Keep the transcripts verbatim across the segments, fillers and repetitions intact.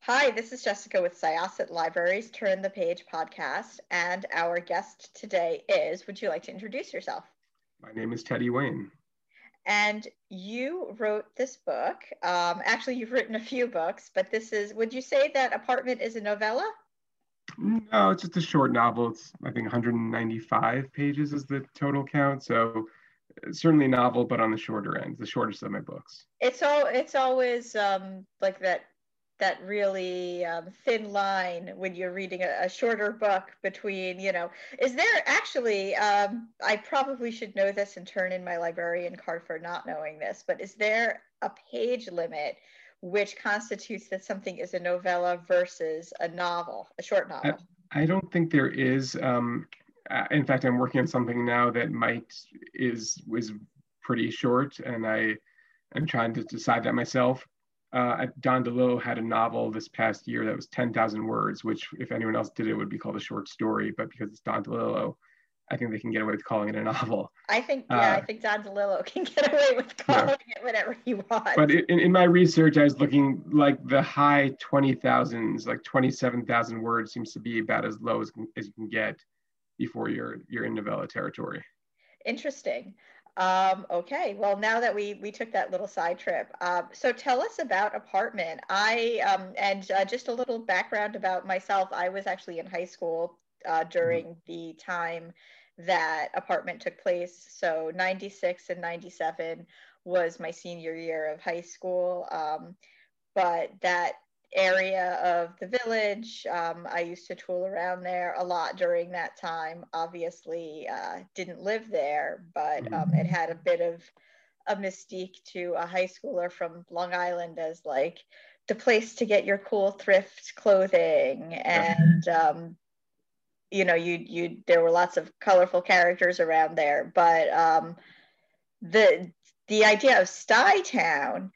Hi, this is Jessica with Syosset Libraries Turn the Page podcast, and our guest today is, would you like to introduce yourself? My name is Teddy Wayne. And you wrote this book. Um, actually, you've written a few books, but this is, would you say that Apartment is a novella? No, it's just a short novel. It's, I think, one hundred ninety-five pages is the total count. So certainly a novel, but on the shorter end, the shortest of my books. It's all, it's always um, like that that really um, thin line when you're reading a, a shorter book between, you know, is there actually, um, I probably should know this and turn in my librarian card for not knowing this, but is there a page limit which constitutes that something is a novella versus a novel, a short I, novel? I don't think there is. Um, uh, in fact, I'm working on something now that might is is pretty short, and I am trying to decide that myself. Uh, Don DeLillo had a novel this past year that was ten thousand words, which if anyone else did it would be called a short story, but because it's Don DeLillo, I think they can get away with calling it a novel. I think, yeah, Uh, I think Don DeLillo can get away with yeah. calling it whatever he But wants. in, in my research, I was looking like the high twenty thousands, like twenty-seven thousand words seems to be about as low as, as you can get before you're you're in novella territory. Interesting. Um, okay, well, now that we we took that little side trip, um, so tell us about Apartment. I um, and uh, just a little background about myself. I was actually in high school uh, Mhm. during the time that Apartment took place. So ninety-six and ninety-seven was my senior year of high school. Um, but that area of the village, um, I used to tool around there a lot during that time. Obviously, uh, didn't live there, but um, it Mhm. had a bit of a mystique to a high schooler from Long Island as like the place to get your cool thrift clothing. Yeah. And um, you know, you you there were lots of colorful characters around there, but um, the the idea of Stuytown,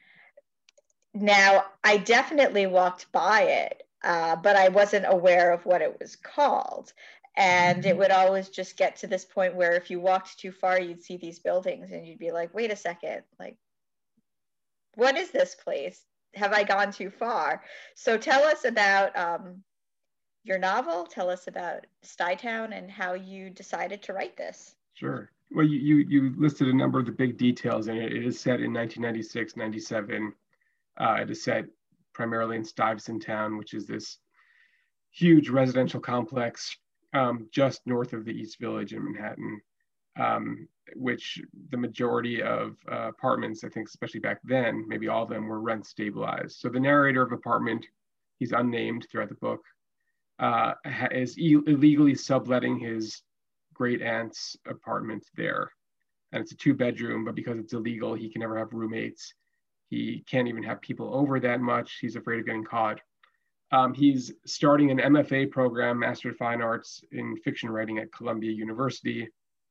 now, I definitely walked by it, uh, but I wasn't aware of what it was called. And it would always just get to this point where if you walked too far, you'd see these buildings and you'd be like, wait a second, like, what is this place? Have I gone too far? So tell us about um, your novel. Tell us about Stuytown and how you decided to write this. Sure. Well, you, you you listed a number of the big details in it. It is set in nineteen ninety-six, ninety-seven. Uh, it is set primarily in Stuyvesant Town, which is this huge residential complex um, just north of the East Village in Manhattan, um, which the majority of uh, apartments, I think, especially back then, maybe all of them were rent stabilized. So the narrator of Apartment, he's unnamed throughout the book, uh, is e- illegally subletting his great aunt's apartment there. And it's a two bedroom, but because it's illegal, he can never have roommates. He can't even have people over that much. He's afraid of getting caught. Um, he's starting an M F A program, Master of Fine Arts in Fiction Writing at Columbia University.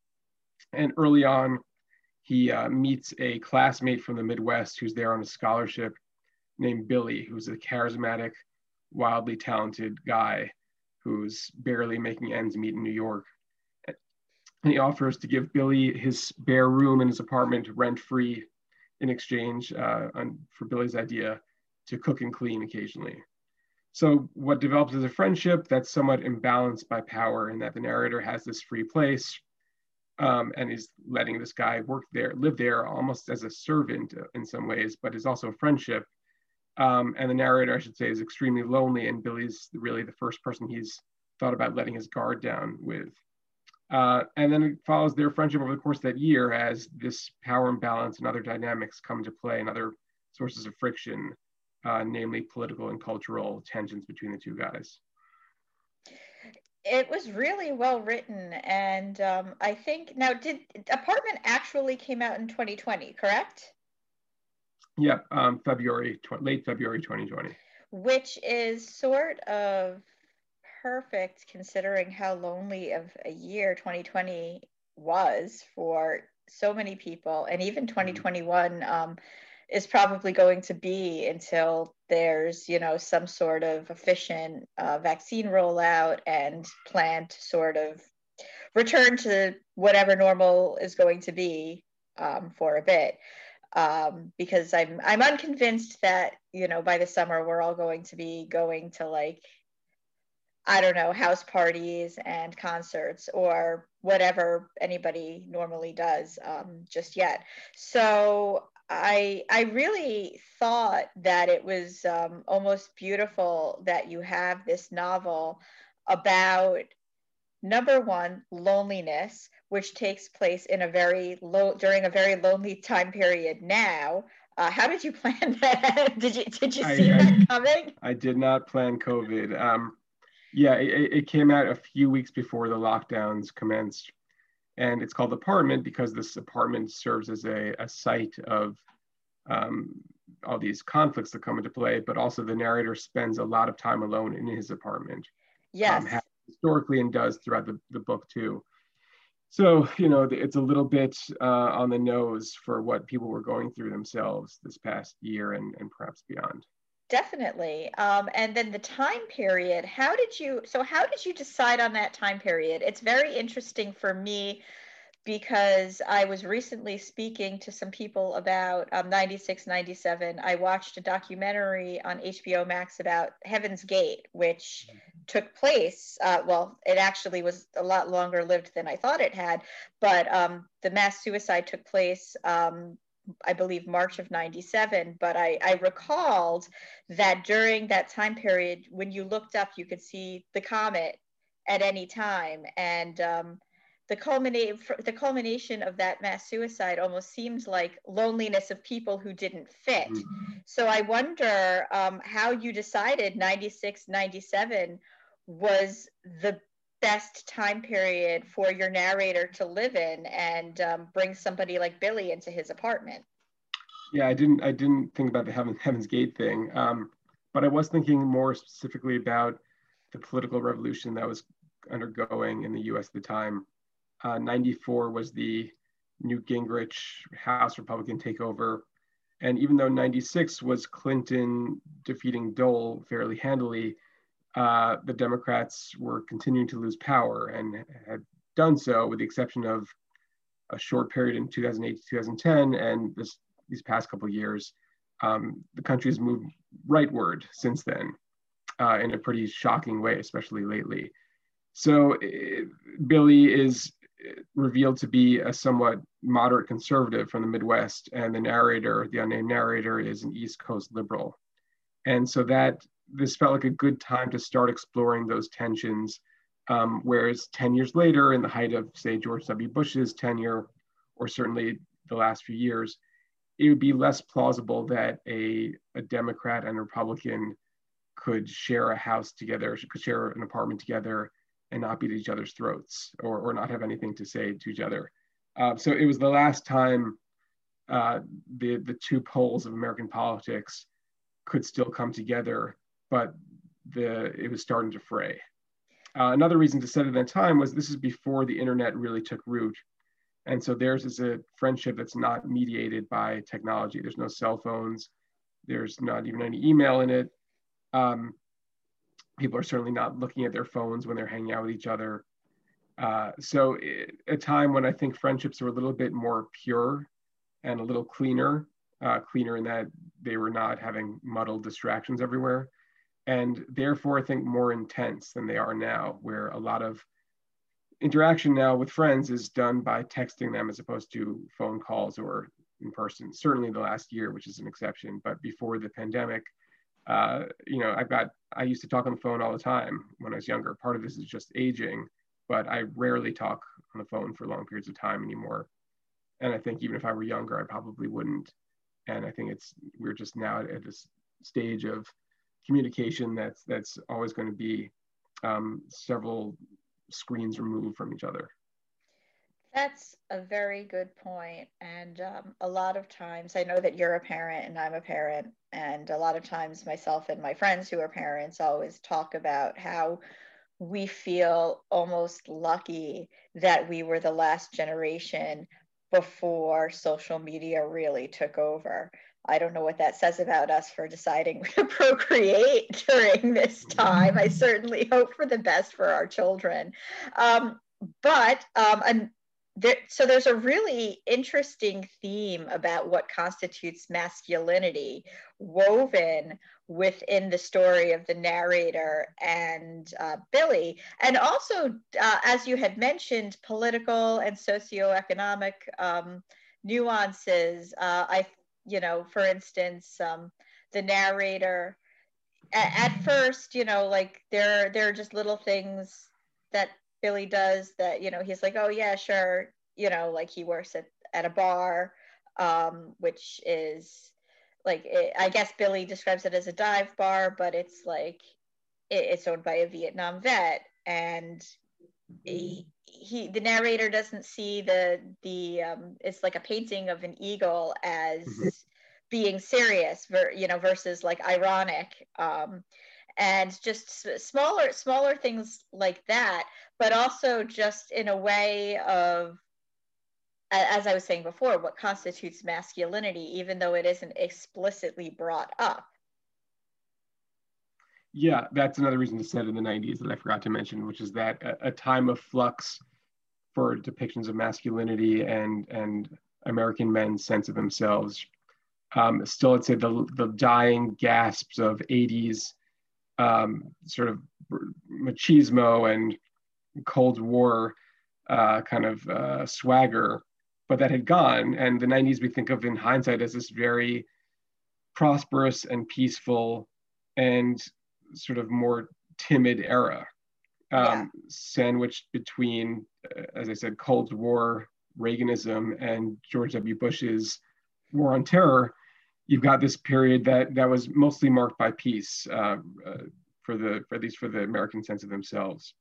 And early on, he uh, meets a classmate from the Midwest who's there on a scholarship named Billy, who's a charismatic, wildly talented guy who's barely making ends meet in New York. And he offers to give Billy his spare room in his apartment rent free in exchange uh, on, for Billy's idea to cook and clean occasionally. So what develops is a friendship that's somewhat imbalanced by power, in that the narrator has this free place um, and is letting this guy work there, live there almost as a servant in some ways, but is also a friendship. Um, and the narrator, I should say, is extremely lonely, and Billy's really the first person he's thought about letting his guard down with. Uh, and then it follows their friendship over the course of that year as this power imbalance and other dynamics come to play and other sources of friction, uh, namely political and cultural tensions between the two guys. It was really well written, and um, I think now did Apartment actually came out in twenty twenty, correct? Yep, um, February, tw- late February twenty twenty. Which is sort of perfect considering how lonely of a year twenty twenty was for so many people, and even Mm-hmm. twenty twenty-one um, is probably going to be until there's, you know, some sort of efficient uh, vaccine rollout and plan to sort of return to whatever normal is going to be um, for a bit. um, because I'm I'm unconvinced that, you know, by the summer we're all going to be going to, like, I don't know, house parties and concerts or whatever anybody normally does, um, just yet. So I I really thought that it was, um, almost beautiful that you have this novel about, number one, loneliness, which takes place in a very low during a very lonely time period now. Uh, how did you plan that? Did you did you I, see I, that coming? I did not plan COVID. Um, yeah, it, it came out a few weeks before the lockdowns commenced. And it's called Apartment because this apartment serves as a, a site of um, all these conflicts that come into play, but also the narrator spends a lot of time alone in his apartment, um, Yes. historically, and does throughout the, the book too. So, you know, it's a little bit uh, on the nose for what people were going through themselves this past year and, and perhaps beyond. Definitely. Um, and then the time period, how did you, so how did you decide on that time period? It's very interesting for me because I was recently speaking to some people about um, ninety-six, ninety-seven. I watched a documentary on H B O Max about Heaven's Gate, which took place, uh, well, it actually was a lot longer lived than I thought it had, but um, the mass suicide took place, um, I believe, March of ninety-seven. But I, I recalled that during that time period, when you looked up, you could see the comet at any time. And um, the culminate the culmination of that mass suicide almost seems like loneliness of people who didn't fit. Mm-hmm. So I wonder um, how you decided ninety-six, ninety-seven was the best time period for your narrator to live in and um, bring somebody like Billy into his apartment. Yeah, I didn't I didn't think about the Heaven, Heaven's Gate thing, um, but I was thinking more specifically about the political revolution that was undergoing in the U S at the time. Uh, ninety-four was the Newt Gingrich House Republican takeover. And even though ninety-six was Clinton defeating Dole fairly handily, uh, the Democrats were continuing to lose power and had done so with the exception of a short period in two thousand eight to two thousand ten. And this, these past couple of years, um, the country has moved rightward since then uh, in a pretty shocking way, especially lately. So it, Billy is revealed to be a somewhat moderate conservative from the Midwest, and the narrator, the unnamed narrator, is an East Coast liberal. And so that this felt like a good time to start exploring those tensions. Um, whereas ten years later, in the height of, say, George W. Bush's tenure, or certainly the last few years, it would be less plausible that a, a Democrat and a Republican could share a house together, could share an apartment together, and not beat each other's throats, or, or not have anything to say to each other. Uh, so it was the last time uh, the, the two poles of American politics could still come together, but the, it was starting to fray. Uh, another reason to set it at that time was this is before the internet really took root. And so theirs is a friendship that's not mediated by technology. There's no cell phones. There's not even any email in it. Um, people are certainly not looking at their phones when they're hanging out with each other. Uh, so it, a time when I think friendships were a little bit more pure and a little cleaner, uh, cleaner in that they were not having muddled distractions everywhere. And therefore, I think more intense than they are now, where a lot of interaction now with friends is done by texting them as opposed to phone calls or in person. Certainly the last year, which is an exception, but before the pandemic, uh, you know, I've got, I used to talk on the phone all the time when I was younger. Part of this is just aging, but I rarely talk on the phone for long periods of time anymore. And I think even if I were younger, I probably wouldn't. And I think it's, we're just now at this stage of communication that's, that's always going to be um, several screens removed from each other. That's a very good point. And um, a lot of times, I know that you're a parent and I'm a parent, and a lot of times myself and my friends who are parents always talk about how we feel almost lucky that we were the last generation before social media really took over. I don't know what that says about us for deciding to procreate during this time. I certainly hope for the best for our children. Um, but um, an, there, so there's a really interesting theme about what constitutes masculinity woven within the story of the narrator and uh, Billy. And also, uh, as you had mentioned, political and socioeconomic um, nuances. Uh, I, you know, for instance, um, the narrator, at, at first, you know, like there, there are just little things that Billy does that, you know, he's like, oh yeah, sure. You know, like he works at, at a bar, um, which is like, it, I guess Billy describes it as a dive bar, but it's like, it, it's owned by a Vietnam vet. And he, he, the narrator doesn't see the, the, um, it's like a painting of an eagle as Mhm. being serious, ver, you know, versus like ironic. Um, and just smaller smaller things like that, but also just in a way of, as I was saying before, what constitutes masculinity, even though it isn't explicitly brought up. Yeah, that's another reason to set in the nineties that I forgot to mention, which is that a, a time of flux for depictions of masculinity and and American men's sense of themselves. Um, still, I'd say the the dying gasps of eighties um, sort of machismo and Cold War uh, kind of uh, swagger, but that had gone. And the nineties we think of in hindsight as this very prosperous and peaceful and sort of more timid era, um, yeah. sandwiched between, uh, as I said, Cold War, Reaganism, and George W. Bush's war on terror. You've got this period that that was mostly marked by peace, uh, uh, for the for at least for the American sense of themselves,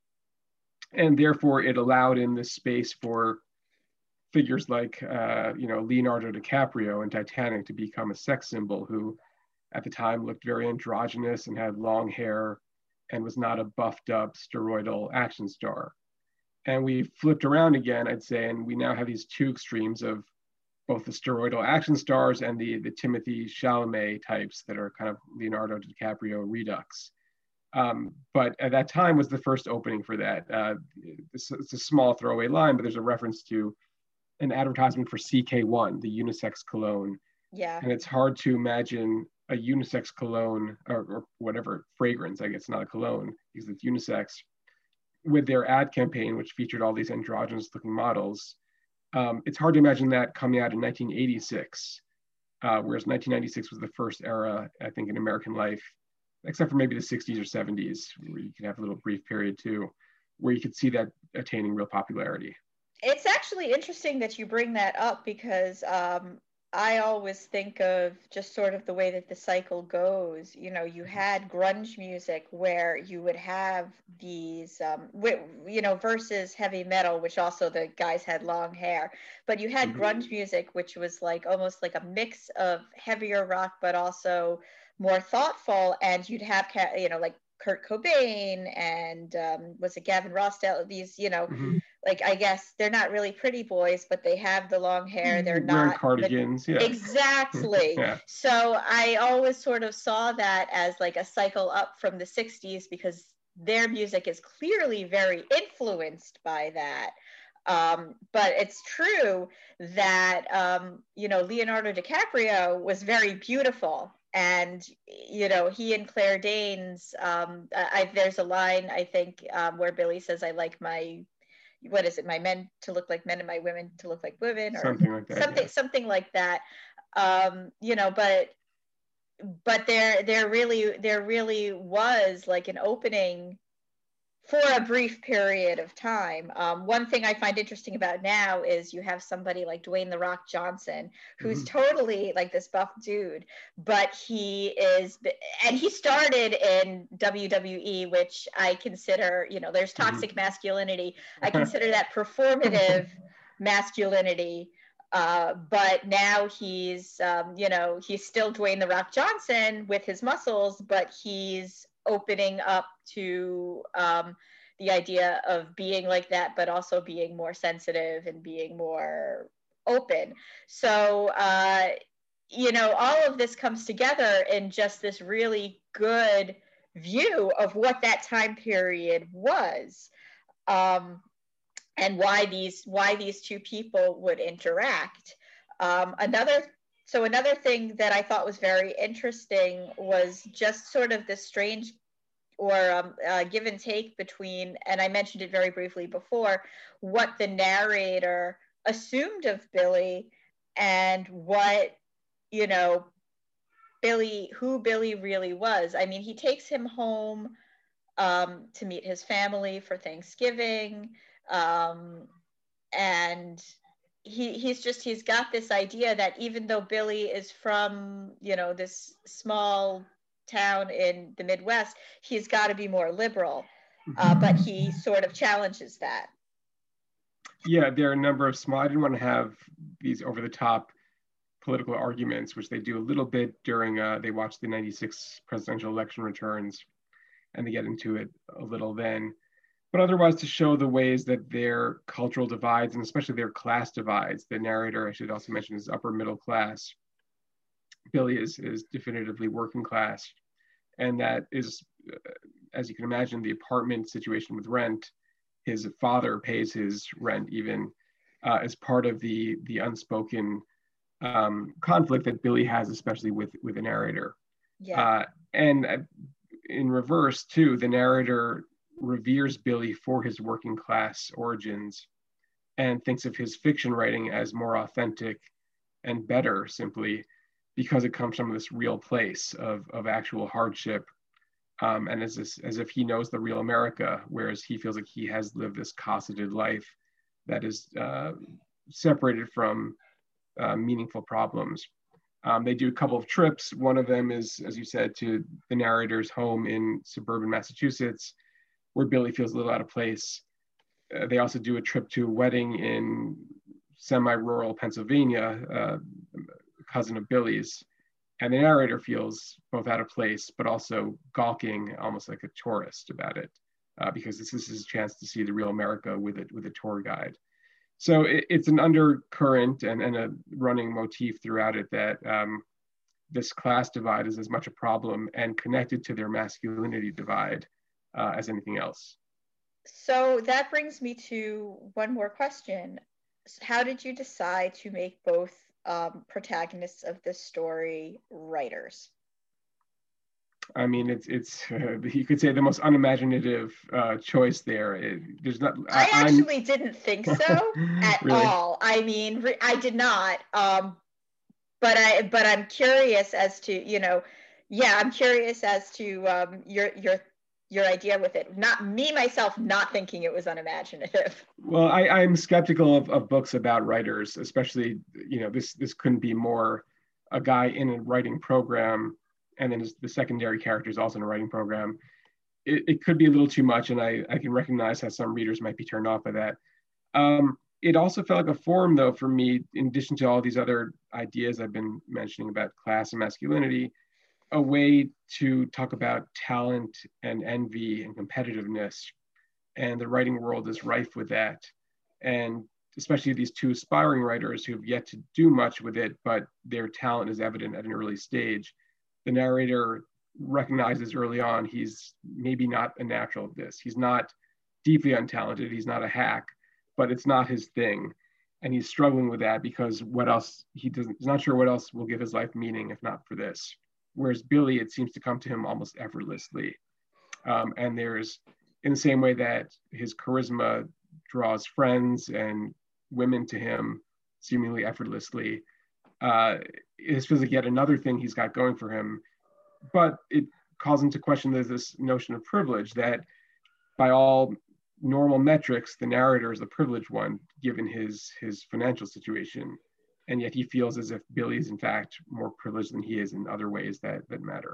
and therefore it allowed in this space for figures like uh, you know Leonardo DiCaprio in Titanic to become a sex symbol, who at the time looked very androgynous and had long hair and was not a buffed up steroidal action star. And we flipped around again, I'd say, and we now have these two extremes of both the steroidal action stars and the, the Timothy Chalamet types that are kind of Leonardo DiCaprio redux. Um, but at that time was the first opening for that. Uh, it's, it's a small throwaway line, but there's a reference to an advertisement for C K one, the unisex cologne. Yeah. And it's hard to imagine a unisex cologne or, or whatever fragrance, I guess not a cologne because it's unisex, with their ad campaign, which featured all these androgynous looking models. Um, it's hard to imagine that coming out in nineteen eighty-six, uh, whereas nineteen ninety-six was the first era, I think, in American life, except for maybe the sixties or seventies, where you could have a little brief period too, where you could see that attaining real popularity. It's actually interesting that you bring that up because um, I always think of just sort of the way that the cycle goes. You know, you had grunge music where you would have these, um, you know, versus heavy metal, which also the guys had long hair. But you had mm-hmm. grunge music, which was like almost like a mix of heavier rock, but also more thoughtful. And you'd have, you know, like Kurt Cobain and um, was it Gavin Rossdale? These, you know, mm-hmm. like I guess they're not really pretty boys, but they have the long hair. They're wearing not cardigans. The, yeah, exactly. yeah. So I always sort of saw that as like a cycle up from the sixties because their music is clearly very influenced by that. Um, but it's true that um, you know Leonardo DiCaprio was very beautiful. And, you know, he and Claire Danes, um, I, there's a line, I think, um, where Billy says, I like my, what is it, my men to look like men and my women to look like women, or something like that. Something, yeah. something like that. Um, you know, but, but there, there really, there really was like an opening for a brief period of time. Um, one thing I find interesting about now is you have somebody like Dwayne The Rock Johnson, who's mm-hmm. totally like this buff dude, but he is, and he started in W W E, which I consider, you know, there's toxic mm-hmm. masculinity. I consider that performative masculinity. Uh, but now he's, um, you know, he's still Dwayne The Rock Johnson with his muscles, but he's opening up to um, the idea of being like that, but also being more sensitive and being more open. So, uh, you know, all of this comes together in just this really good view of what that time period was. Um, and why these why these two people would interact. Um, another so another thing that I thought was very interesting was just sort of this strange or um, uh, give and take between, and I mentioned it very briefly before, what the narrator assumed of Billy and what, you know, Billy, who Billy really was. I mean, he takes him home um, to meet his family for Thanksgiving. Um, and he he's just he's got this idea that even though Billy is from, you know, this small town in the Midwest, he's got to be more liberal. Uh, but he sort of challenges that. Yeah, there are a number of small, I didn't want to have these over the top political arguments, which they do a little bit during, uh, they watch the ninety-six presidential election returns and they get into it a little then. But otherwise to show the ways that their cultural divides, and especially their class divides, the narrator, I should also mention, is upper middle class. Billy is, is definitively working class. And that is, uh, as you can imagine, the apartment situation with rent, his father pays his rent even uh, as part of the, the unspoken um, conflict that Billy has, especially with, with the narrator. Yeah. Uh, and uh, in reverse too, the narrator reveres Billy for his working class origins and thinks of his fiction writing as more authentic and better simply because it comes from this real place of, of actual hardship. Um, and as, this, as if he knows the real America, whereas he feels like he has lived this cosseted life that is uh, separated from uh, meaningful problems. Um, they do a couple of trips. One of them is, as you said, to the narrator's home in suburban Massachusetts, where Billy feels a little out of place. Uh, they also do a trip to a wedding in semi-rural Pennsylvania, uh, a cousin of Billy's. And the narrator feels both out of place, but also gawking almost like a tourist about it, uh, because this is his chance to see the real America with it, with a tour guide. So it, it's an undercurrent and, and a running motif throughout it that um, this class divide is as much a problem and connected to their masculinity divide uh, as anything else. So that brings me to one more question. How did you decide to make both um, protagonists of this story writers? I mean, it's it's uh, you could say the most unimaginative uh, choice there. It, there's not. I, I actually I'm... didn't think so at really? all. I mean, re- I did not. Um, but I but I'm curious as to, you know, yeah, I'm curious as to um, your your your idea with it. Not me myself, not thinking it was unimaginative. Well, I, I'm skeptical of, of books about writers, especially, you know, this this couldn't be more a guy in a writing program, and then his, the secondary character is also in a writing program. It, it could be a little too much, and I, I can recognize how some readers might be turned off by that. Um, it also felt like a forum, though, for me, in addition to all these other ideas I've been mentioning about class and masculinity, a way to talk about talent and envy and competitiveness. And the writing world is rife with that. And especially these two aspiring writers who have yet to do much with it, but their talent is evident at an early stage. The narrator recognizes early on he's maybe not a natural at this. He's not deeply untalented. He's not a hack, but it's not his thing. And he's struggling with that because what else, he doesn't, he's not sure what else will give his life meaning if not for this. Whereas Billy, it seems to come to him almost effortlessly. Um, and there's, in the same way that his charisma draws friends and women to him seemingly effortlessly, uh, it feels like yet another thing he's got going for him. But it calls into question this notion of privilege that by all normal metrics, the narrator is the privileged one, given his, his financial situation. And yet he feels as if Billy is in fact more privileged than he is in other ways that, that matter.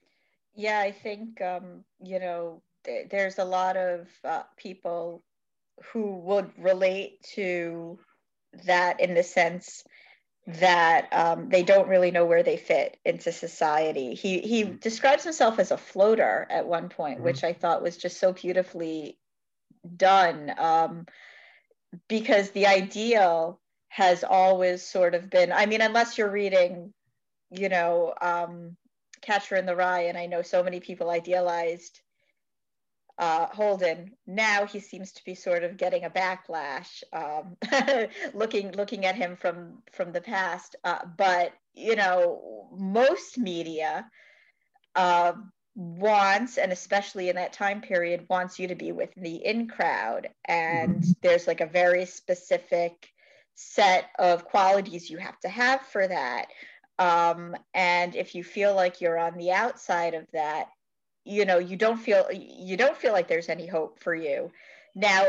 Yeah, I think, um, you know, th- there's a lot of uh, people who would relate to that in the sense that um, they don't really know where they fit into society. He he mm-hmm. describes himself as a floater at one point, mm-hmm. which I thought was just so beautifully done, um, because the ideal has always sort of been, I mean, unless you're reading, you know, um, Catcher in the Rye, and I know so many people idealized uh, Holden. Now he seems to be sort of getting a backlash, um, looking looking at him from from the past. Uh, but you know, most media uh, wants, and especially in that time period, wants you to be with the in crowd, and mm-hmm. there's like a very specific set of qualities you have to have for that. Um, and if you feel like you're on the outside of that, you know, you don't feel you don't feel like there's any hope for you. Now,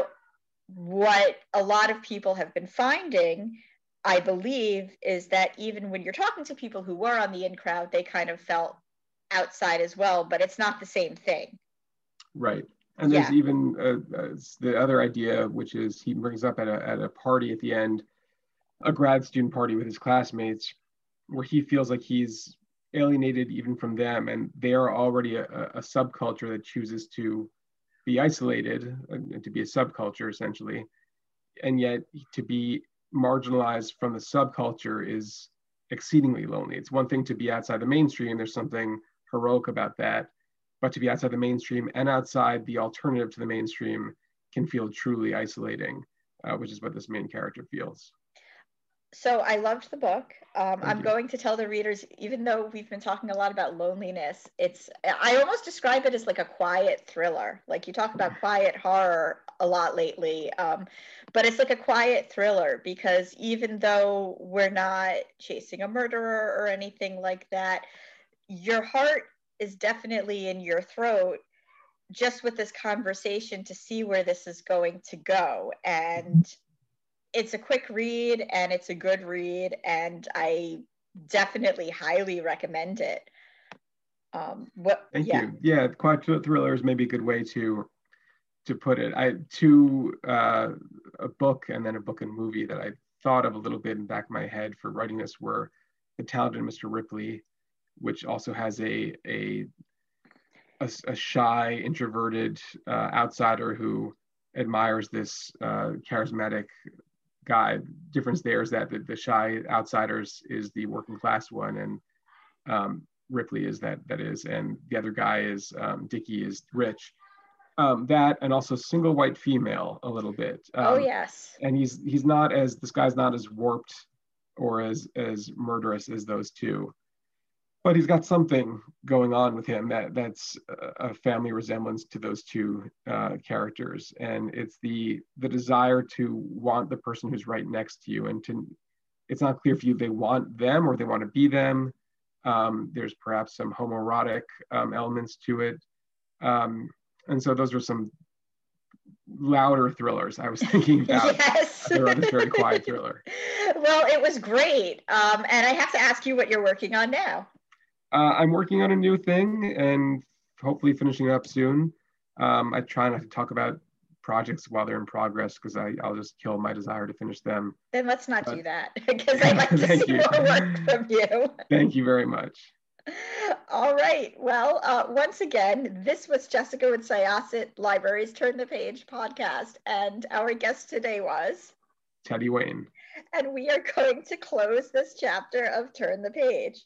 what a lot of people have been finding, I believe, is that even when you're talking to people who were on the in crowd, they kind of felt outside as well, but it's not the same thing. Right. And there's yeah. even uh, uh, the other idea, which is he brings up at a, at a party at the end, a grad student party with his classmates, where he feels like he's alienated even from them, and they are already a, a subculture that chooses to be isolated, uh, to be a subculture essentially, and yet to be marginalized from the subculture is exceedingly lonely. It's one thing to be outside the mainstream, there's something heroic about that, but to be outside the mainstream and outside the alternative to the mainstream can feel truly isolating, uh, which is what this main character feels. So I loved the book. Um, I'm you. going to tell the readers, even though we've been talking a lot about loneliness, it's, I almost describe it as like a quiet thriller. Like you talk about quiet horror a lot lately, um, but it's like a quiet thriller, because even though we're not chasing a murderer or anything like that, your heart is definitely in your throat just with this conversation to see where this is going to go. And it's a quick read and it's a good read, and I definitely highly recommend it. Um, what? Thank yeah. you. Yeah, quiet thriller is maybe a good way to to put it. I two uh, a book and then a book and movie that I thought of a little bit in the back of my head for writing this were The Talented Mister Ripley, which also has a a a, a shy, introverted uh, outsider who admires this uh, charismatic guy. Difference there is that the, the shy outsiders is the working class one, and um, Ripley is that that is, and the other guy is um, Dickie is rich. Um, that and also Single White Female a little bit. Um, oh yes. And he's he's not as this guy's not as warped or as as murderous as those two, but he's got something going on with him that that's a family resemblance to those two uh, characters, and it's the the desire to want the person who's right next to you, and to it's not clear for you they want them or they want to be them. Um, there's perhaps some homoerotic um, elements to it, um, and so those are some louder thrillers I was thinking about. Yes. I wrote this very quiet thriller. Well, it was great, um, and I have to ask you what you're working on now. Uh, I'm working on a new thing and hopefully finishing up soon. Um, I try not to talk about projects while they're in progress because I'll just kill my desire to finish them. Then let's not but, do that, because I'd like to see you. more work from you. Thank you very much. All right. Well, uh, once again, this was Jessica with Syosset Libraries Turn the Page podcast, and our guest today was Teddy Wayne. And we are going to close this chapter of Turn the Page.